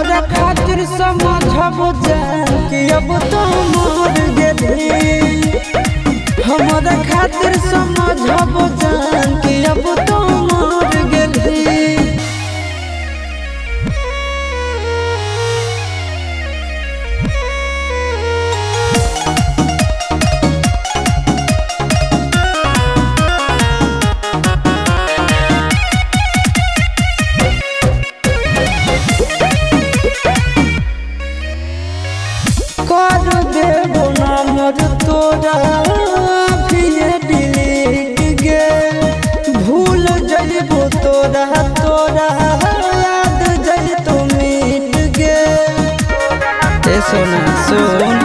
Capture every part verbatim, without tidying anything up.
हमरा खातिर समझब जान कि अब तो मर गेली। हमरा खातिर समझब जान कि अब तो मर गेली। कर देबो नंबर तोरा फिर डिलीट गे, भूल जइबो तोरा तोरा याद जइतो मिट गे। ए सोना सुन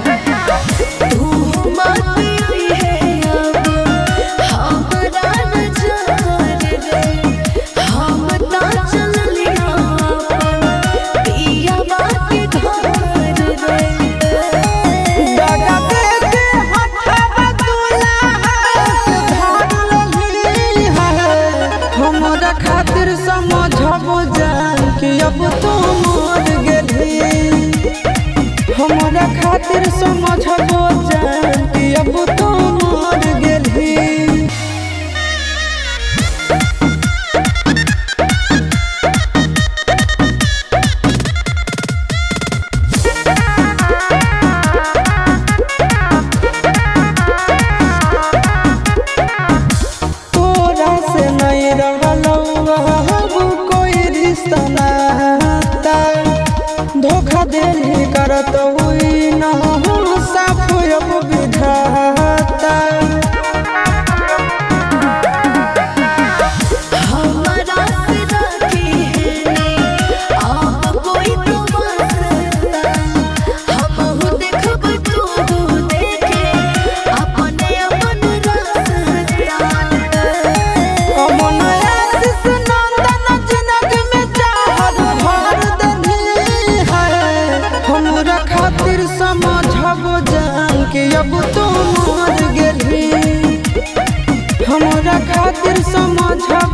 खातिर समझब जान कि अब तो मर गेली। हमरा खातिर समझब जान कि अब तो मर गेली। तोरा से नहीं रहलो धोखा देली करत हुई न साफ अब विधाता। हमरा से राखी है अब कोई तो वास्ता, हमहु देखब तू देखे अपने अपन रास्ता। अमन आशीष नंदन जिंदगी में चाहत भर देली है। हमरा खातिर समझब जान कि अब तो मर गेली। हमरा खातिर समझब